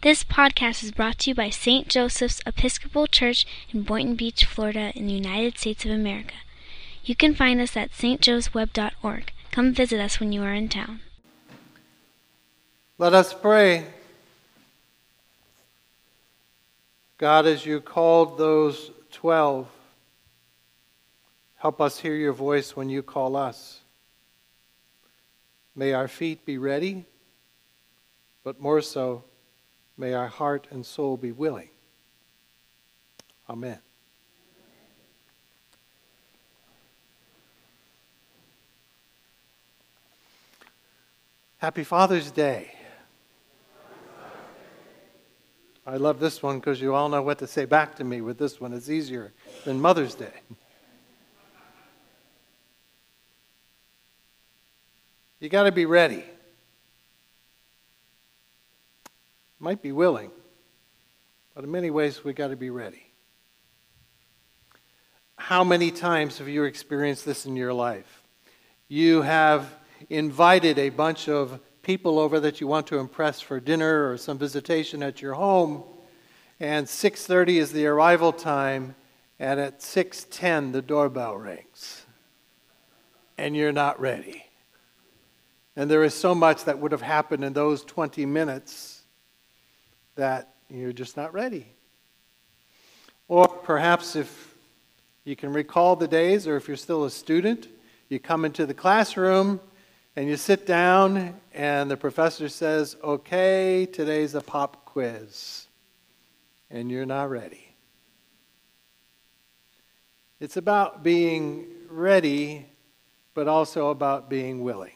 This podcast is brought to you by St. Joseph's Episcopal Church in Boynton Beach, Florida, in the United States of America. You can find us at stjoesweb.org. Come visit us when you are in town. Let us pray. God, as you called those 12, help us hear your voice when you call us. May our feet be ready, but more so, may our heart and soul be willing. Amen. Happy Father's Day. I love this one because you all know what to say back to me with this one. It's easier than Mother's Day. You got to be ready. Might be willing, but in many ways we got to be ready. How many times have you experienced this in your life? You have invited a bunch of people over that you want to impress for dinner or some visitation at your home, and 6:30 is the arrival time, and at 6:10 the doorbell rings, and you're not ready. And there is so much that would have happened in those 20 minutes that you're just not ready. Or perhaps if you can recall the days, or if you're still a student, you come into the classroom and you sit down and the professor says, okay, today's a pop quiz. And you're not ready. It's about being ready, but also about being willing.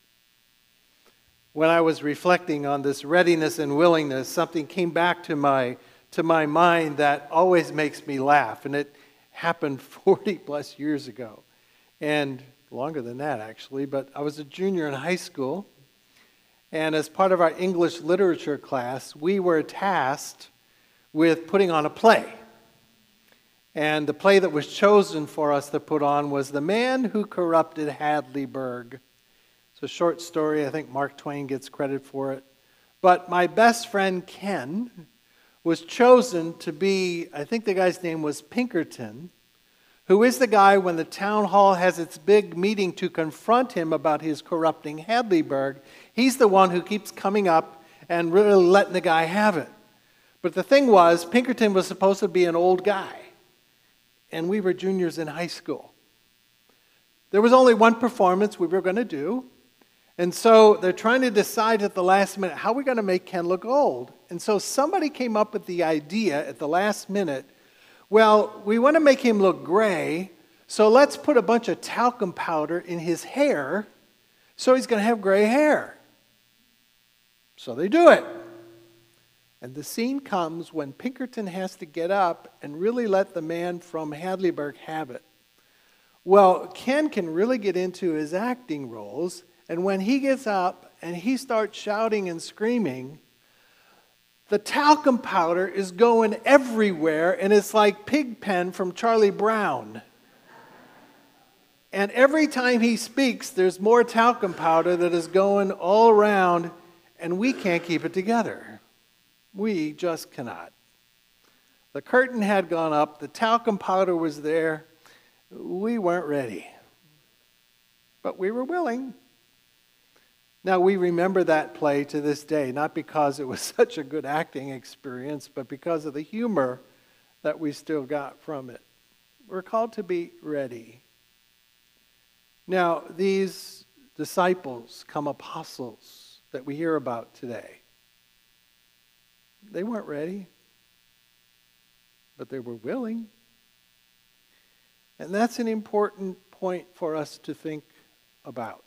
When I was reflecting on this readiness and willingness, something came back to my mind that always makes me laugh. And it happened 40 plus years ago. And longer than that, actually. But I was a junior in high school. And as part of our English literature class, we were tasked with putting on a play. And the play that was chosen for us to put on was The Man Who Corrupted Hadleyburg. It's a short story. I think Mark Twain gets credit for it. But my best friend Ken was chosen to be, I think the guy's name was Pinkerton, who is the guy when the town hall has its big meeting to confront him about his corrupting Hadleyburg. He's the one who keeps coming up and really letting the guy have it. But the thing was, Pinkerton was supposed to be an old guy. And we were juniors in high school. There was only one performance we were going to do. And so they're trying to decide at the last minute, how are we going to make Ken look old? And so somebody came up with the idea at the last minute, well, we want to make him look gray, so let's put a bunch of talcum powder in his hair so he's going to have gray hair. So they do it. And the scene comes when Pinkerton has to get up and really let the man from Hadleyburg have it. Well, Ken can really get into his acting roles. And when he gets up and he starts shouting and screaming, the talcum powder is going everywhere, and it's like Pigpen from Charlie Brown. And every time he speaks, there's more talcum powder that is going all around, and we can't keep it together. We just cannot. The curtain had gone up, the talcum powder was there. We weren't ready. But we were willing. Now, we remember that play to this day, not because it was such a good acting experience, but because of the humor that we still got from it. We're called to be ready. Now, these disciples come apostles that we hear about today. They weren't ready, but they were willing. And that's an important point for us to think about.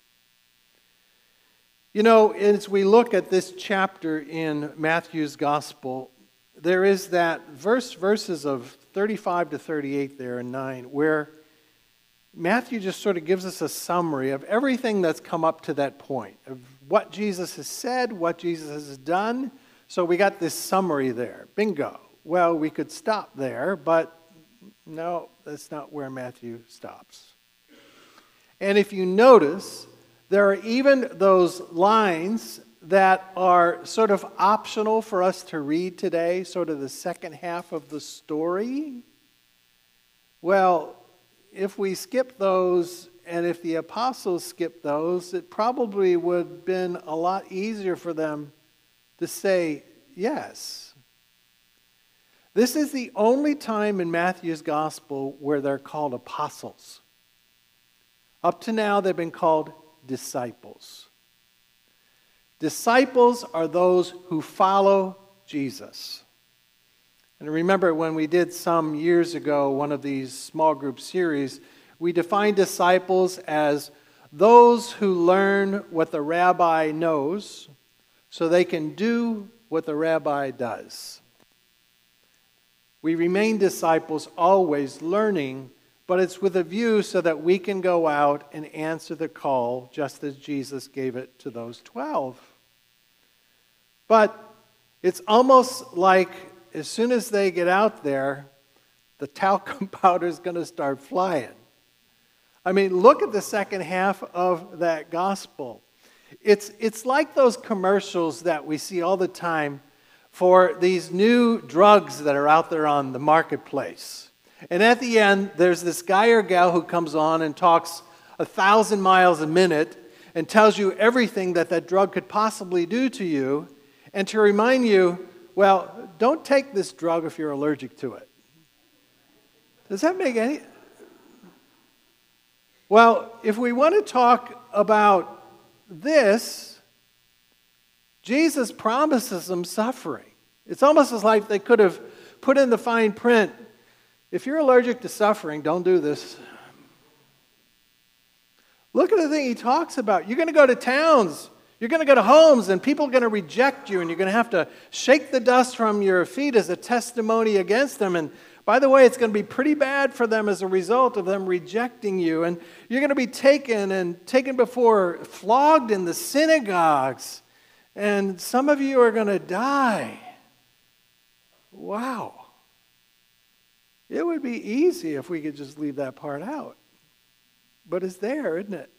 You know, as we look at this chapter in Matthew's Gospel, there is that verses of 35 to 38 there in 9, where Matthew just sort of gives us a summary of everything that's come up to that point, of what Jesus has said, what Jesus has done. So we got this summary there. Bingo. Well, we could stop there, but no, that's not where Matthew stops. And if you notice, there are even those lines that are sort of optional for us to read today, sort of the second half of the story. Well, if we skip those, and if the apostles skipped those, it probably would have been a lot easier for them to say yes. This is the only time in Matthew's gospel where they're called apostles. Up to now, they've been called disciples. Disciples are those who follow Jesus. And remember when we did some years ago, one of these small group series, we defined disciples as those who learn what the rabbi knows so they can do what the rabbi does. We remain disciples always learning, but it's with a view so that we can go out and answer the call just as Jesus gave it to those 12. But it's almost like as soon as they get out there, the talcum powder is going to start flying. I mean, look at the second half of that gospel. It's like those commercials that we see all the time for these new drugs that are out there on the marketplace. And at the end, there's this guy or gal who comes on and talks 1,000 miles a minute and tells you everything that that drug could possibly do to you, and to remind you, well, don't take this drug if you're allergic to it. Does that make any... Well, if we want to talk about this, Jesus promises them suffering. It's almost as like they could have put in the fine print, if you're allergic to suffering, don't do this. Look at the thing he talks about. You're going to go to towns, you're going to go to homes, and people are going to reject you, and you're going to have to shake the dust from your feet as a testimony against them. And by the way, it's going to be pretty bad for them as a result of them rejecting you. And you're going to be taken before, flogged in the synagogues. And some of you are going to die. Wow. It would be easy if we could just leave that part out. But it's there, isn't it?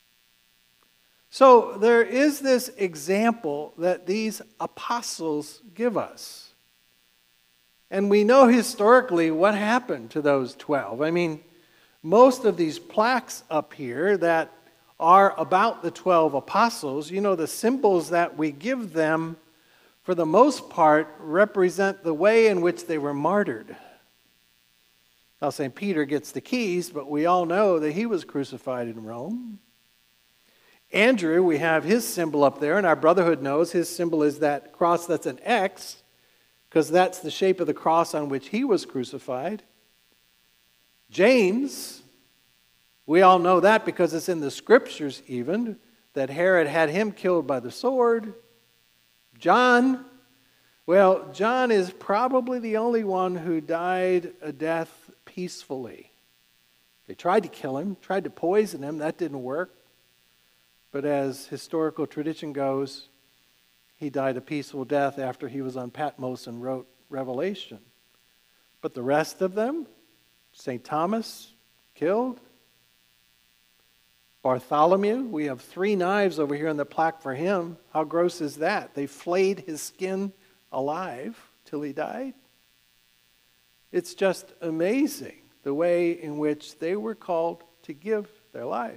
So there is this example that these apostles give us. And we know historically what happened to those 12. I mean, most of these plaques up here that are about the 12 apostles, you know, the symbols that we give them, for the most part, represent the way in which they were martyred. Now, St. Peter gets the keys, but we all know that he was crucified in Rome. Andrew, we have his symbol up there, and our brotherhood knows his symbol is that cross that's an X, because that's the shape of the cross on which he was crucified. James, we all know that because it's in the scriptures even, that Herod had him killed by the sword. John, well, John is probably the only one who died a death peacefully. They tried to kill him, tried to poison him, that didn't work. But as historical tradition goes, he died a peaceful death after he was on Patmos and wrote Revelation. But the rest of them, St. Thomas, killed. Bartholomew, we have 3 knives over here on the plaque for him. How gross is that? They flayed his skin alive till he died. It's just amazing the way in which they were called to give their lives.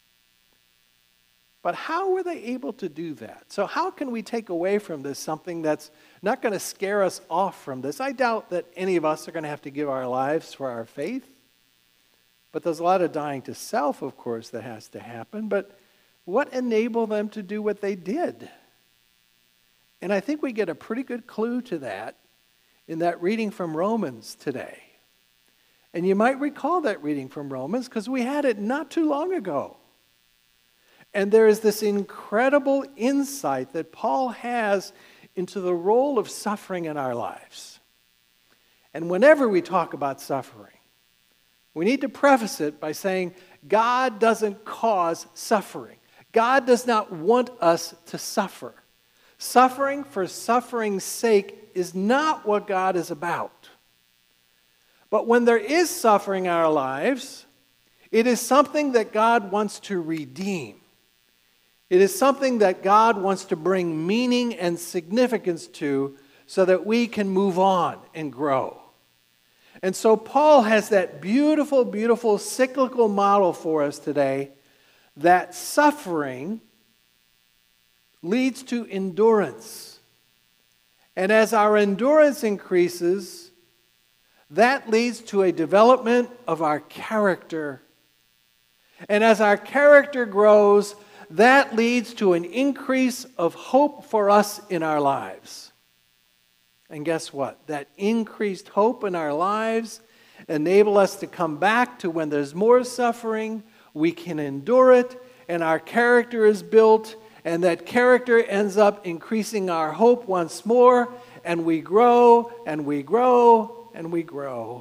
But how were they able to do that? So how can we take away from this something that's not going to scare us off from this? I doubt that any of us are going to have to give our lives for our faith. But there's a lot of dying to self, of course, that has to happen. But what enabled them to do what they did? And I think we get a pretty good clue to that in that reading from Romans today. And you might recall that reading from Romans because we had it not too long ago. And there is this incredible insight that Paul has into the role of suffering in our lives. And whenever we talk about suffering, we need to preface it by saying God doesn't cause suffering. God does not want us to suffer. Suffering for suffering's sake is not what God is about. But when there is suffering in our lives, it is something that God wants to redeem. It is something that God wants to bring meaning and significance to so that we can move on and grow. And so Paul has that beautiful, beautiful cyclical model for us today that suffering leads to endurance. And as our endurance increases, that leads to a development of our character. And as our character grows, that leads to an increase of hope for us in our lives. And guess what? That increased hope in our lives enable us to come back to when there's more suffering, we can endure it, and our character is built, and that character ends up increasing our hope once more, and we grow, and we grow, and we grow.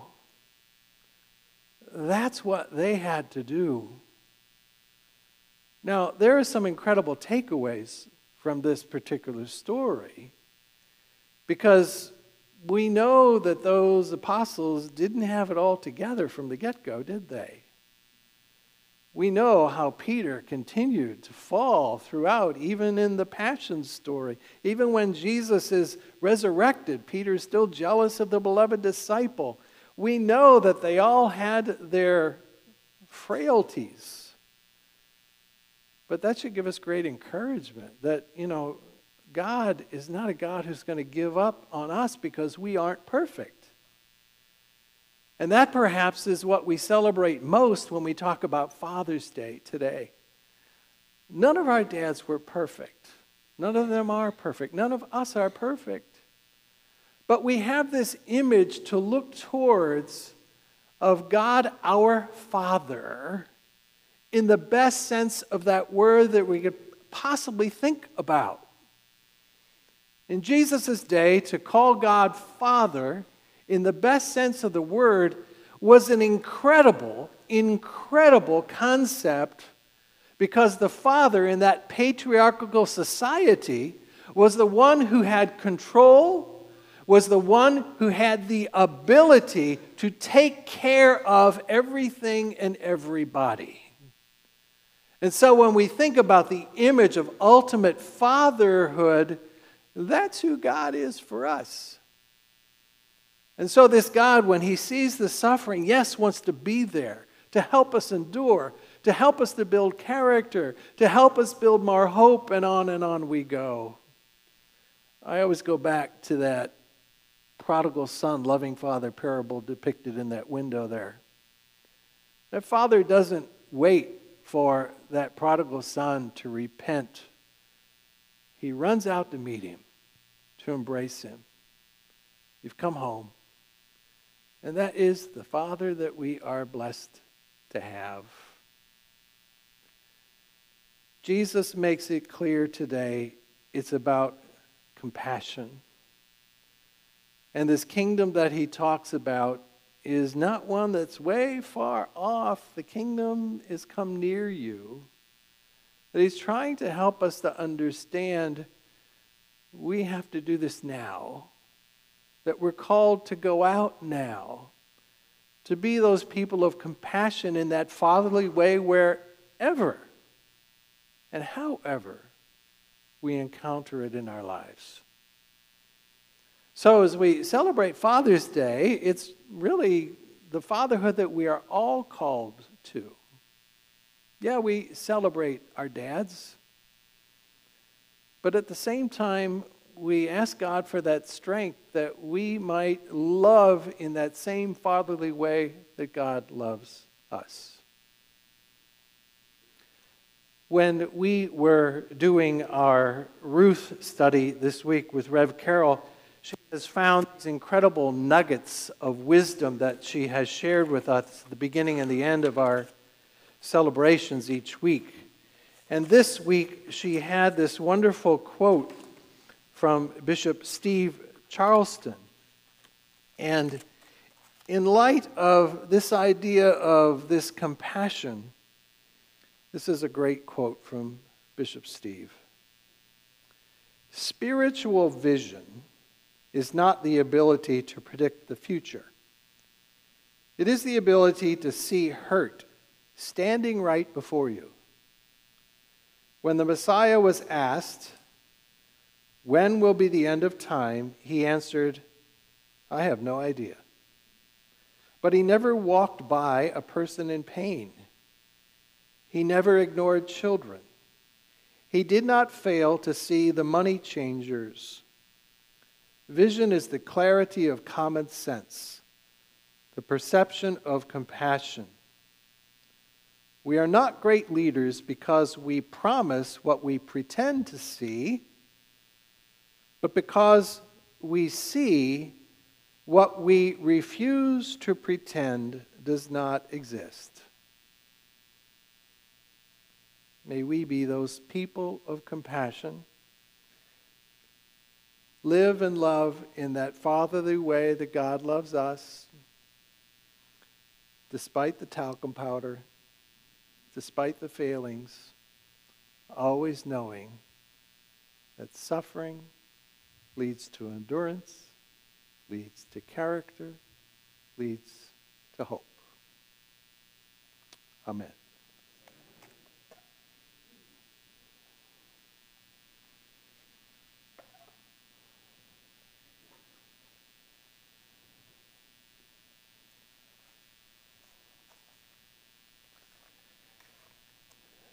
That's what they had to do. Now, there are some incredible takeaways from this particular story, because we know that those apostles didn't have it all together from the get-go, did they? We know how Peter continued to fall throughout, even in the Passion story. Even when Jesus is resurrected, Peter's still jealous of the beloved disciple. We know that they all had their frailties. But that should give us great encouragement that, God is not a God who's going to give up on us because we aren't perfect. And that perhaps is what we celebrate most when we talk about Father's Day today. None of our dads were perfect. None of them are perfect. None of us are perfect. But we have this image to look towards of God our Father in the best sense of that word that we could possibly think about. In Jesus' day, to call God Father in the best sense of the word was an incredible, incredible concept, because the father in that patriarchal society was the one who had control, was the one who had the ability to take care of everything and everybody. And so when we think about the image of ultimate fatherhood, that's who God is for us. And so this God, when he sees the suffering, yes, wants to be there to help us endure, to help us to build character, to help us build more hope, and on we go. I always go back to that prodigal son, loving father parable depicted in that window there. That father doesn't wait for that prodigal son to repent. He runs out to meet him, to embrace him. You've come home. And that is the Father that we are blessed to have. Jesus makes it clear today it's about compassion. And this kingdom that he talks about is not one that's way far off. The kingdom is come near you. That he's trying to help us to understand we have to do this now. That we're called to go out now. To be those people of compassion in that fatherly way wherever and however we encounter it in our lives. So as we celebrate Father's Day, it's really the fatherhood that we are all called to. Yeah, we celebrate our dads, but at the same time, we ask God for that strength that we might love in that same fatherly way that God loves us. When we were doing our Ruth study this week with Rev Carol, she has found these incredible nuggets of wisdom that she has shared with us at the beginning and the end of our celebrations each week. And this week she had this wonderful quote from Bishop Steve Charleston. And in light of this idea of this compassion, this is a great quote from Bishop Steve. Spiritual vision is not the ability to predict the future. It is the ability to see hurt standing right before you. When the Messiah was asked, "When will be the end of time?" he answered, "I have no idea." But he never walked by a person in pain. He never ignored children. He did not fail to see the money changers. Vision is the clarity of common sense, the perception of compassion. We are not great leaders because we promise what we pretend to see, but because we see what we refuse to pretend does not exist. May we be those people of compassion. Live and love in that fatherly way that God loves us, despite the talcum powder, despite the failings, always knowing that suffering leads to endurance, leads to character, leads to hope. Amen.